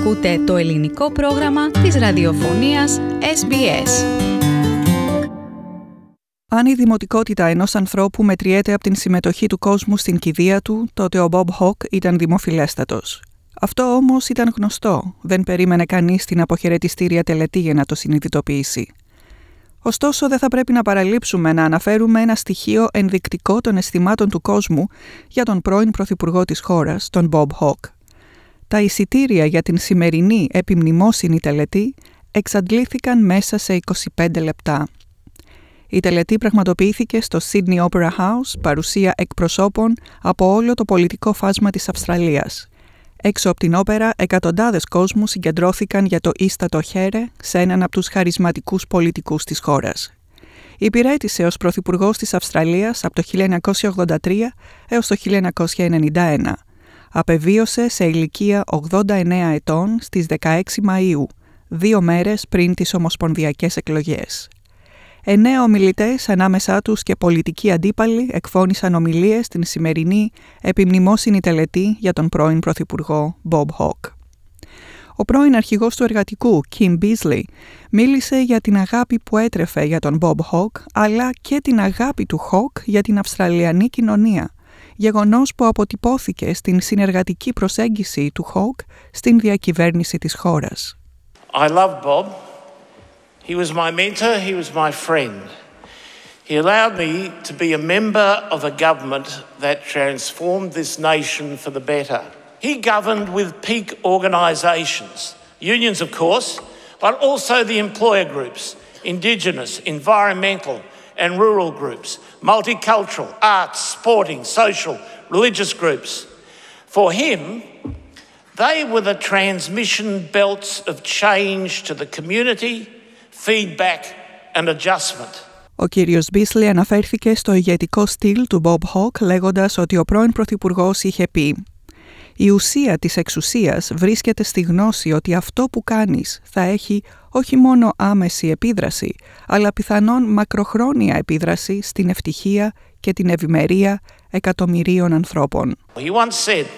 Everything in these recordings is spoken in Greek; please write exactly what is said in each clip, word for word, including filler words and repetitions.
Ακούτε το ελληνικό πρόγραμμα της ραδιοφωνίας ες μπι ες. Αν η δημοτικότητα ενός ανθρώπου μετριέται από την συμμετοχή του κόσμου στην κηδεία του, τότε ο Bob Hawke ήταν δημοφιλέστατος. Αυτό όμως ήταν γνωστό, δεν περίμενε κανείς την αποχαιρετιστήρια τελετή για να το συνειδητοποιήσει. Ωστόσο, δεν θα πρέπει να παραλείψουμε να αναφέρουμε ένα στοιχείο ενδεικτικό των αισθημάτων του κόσμου για τον πρώην πρωθυπουργό της χώρας, τον Bob Hawke. Τα εισιτήρια για την σημερινή επιμνημόσυνη τελετή εξαντλήθηκαν μέσα σε είκοσι πέντε λεπτά. Η τελετή πραγματοποιήθηκε στο Sydney Opera House, παρουσία εκπροσώπων από όλο το πολιτικό φάσμα της Αυστραλίας. Έξω από την όπερα, εκατοντάδες κόσμου συγκεντρώθηκαν για το ίστατο χέρε σε έναν από τους χαρισματικούς πολιτικούς της χώρας. Υπηρέτησε ως πρωθυπουργός της Αυστραλίας από το χίλια εννιακόσια ογδόντα τρία έως το χίλια εννιακόσια ενενήντα ένα. Απεβίωσε σε ηλικία ογδόντα εννέα ετών στις δεκαέξι Μαΐου, δύο μέρες πριν τις ομοσπονδιακές εκλογές. Εννέα ομιλητές, ανάμεσά τους και πολιτικοί αντίπαλοι, εκφώνησαν ομιλίες στην σημερινή επιμνημόσυνη τελετή για τον πρώην πρωθυπουργό Bob Hawke. Ο πρώην αρχηγός του εργατικού, Kim Beazley, μίλησε για την αγάπη που έτρεφε για τον Bob Hawke, αλλά και την αγάπη του Hawke για την Αυστραλιανή κοινωνία, γεγονός που αποτυπώθηκε στην συνεργατική προσέγγιση του Hawke στην διακυβέρνηση της χώρας. I love Bob. He was my mentor, he was my friend. He allowed me to be a member of a government that transformed this nation for the better. He governed with peak organisations, unions of course, but also the employer groups, Indigenous, environmental and rural groups, multicultural, arts, sporting, social, religious groups. For him, they were the transmission belts of change to the community, feedback and adjustment. Ο κύριος Beazley αναφέρθηκε στο ηγετικό στυλ του Bob Hawke, λέγοντας ότι ο πρώην πρωθυπουργός είχε πει «Η ουσία της εξουσίας βρίσκεται στη γνώση ότι αυτό που κάνεις θα έχει όχι μόνο άμεση επίδραση, αλλά πιθανόν μακροχρόνια επίδραση στην ευτυχία και την ευημερία εκατομμυρίων ανθρώπων». He once said,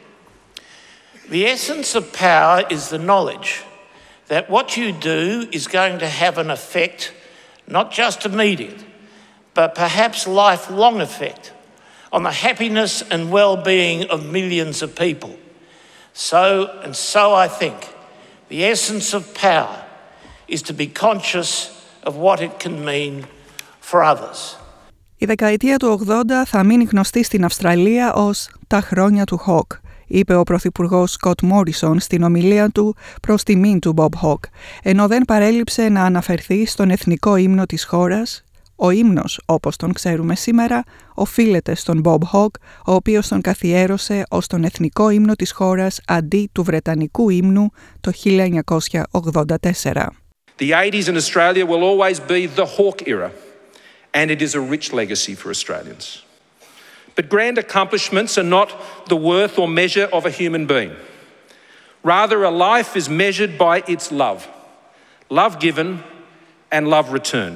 "The essence of power is the knowledge that what you do is going to have an effect, not just immediate, but perhaps lifelong effect on the happiness and well-being of millions of people. So, and so I think, the essence of power is to be conscious of what it can mean for others." Η δεκαετία του ογδόντα θα μείνει γνωστή στην Αυστραλία ως «τα χρόνια του Hawke», είπε ο πρωθυπουργός Σκοτ Μόρισον στην ομιλία του προς τιμήν του Bob Hawke, ενώ δεν παρέλειψε να αναφερθεί στον εθνικό ύμνο της χώρας. Ο ύμνος, όπως τον ξέρουμε σήμερα, οφείλεται στον Bob Hawke, ο οποίος τον καθιέρωσε ως τον εθνικό ύμνο της χώρας αντί του βρετανικού ύμνου το χίλια εννιακόσια ογδόντα τέσσερα. The eighties in Australia will always be the Hawke era, and it is a rich legacy for Australians. But grand accomplishments are not the worth or measure of a human being. Rather, a life is measured by its love. Love given and love returned.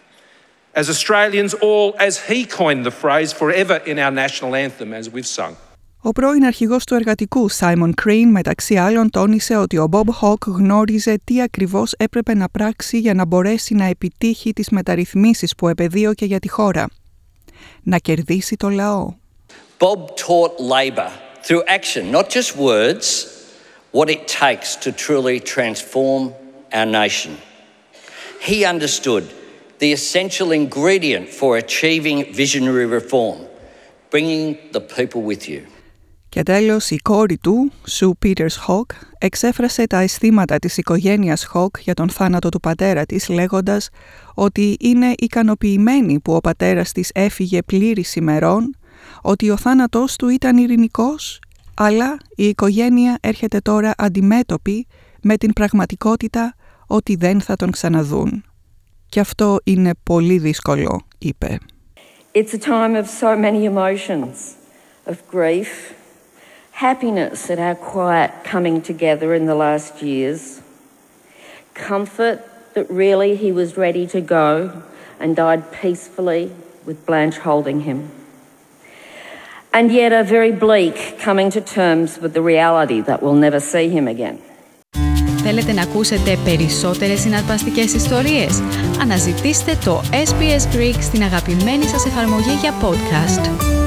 As Australians all, as he coined the phrase, forever in our national anthem, as we've sung. Ο πρώην αρχηγός του εργατικού, Simon Crean, μεταξύ άλλων τόνισε ότι ο Bob Hawke γνώριζε τι ακριβώς έπρεπε να πράξει για να μπορέσει να επιτύχει τις μεταρρυθμίσεις που επεδίωκε για τη χώρα. Να κερδίσει το λαό. Bob taught Labor through action, not just words, what it takes to truly transform our nation. He understood the essential ingredient for achieving visionary reform, bringing the people with you. Και τέλος, η κόρη του, Sue Peters Hawke, εξέφρασε τα αισθήματα της οικογένειας Hawke για τον θάνατο του πατέρα της, λέγοντας ότι είναι ικανοποιημένη που ο πατέρας της έφυγε πλήρης ημερών, ότι ο θάνατός του ήταν ειρηνικός, αλλά η οικογένεια έρχεται τώρα αντιμέτωπη με την πραγματικότητα ότι δεν θα τον ξαναδούν. Και αυτό είναι πολύ δύσκολο, είπε. It's a time of so many emotions, of grief, happiness at our quiet coming together in the last years, comfort that really he was ready to go and died peacefully with Blanche holding him. And yet a very bleak coming to terms with the reality that we'll never see him again. Θέλετε να ακούσετε περισσότερες συναρπαστικές ιστορίες? Αναζητήστε το ες μπι ες Greek στην αγαπημένη σας εφαρμογή για podcast.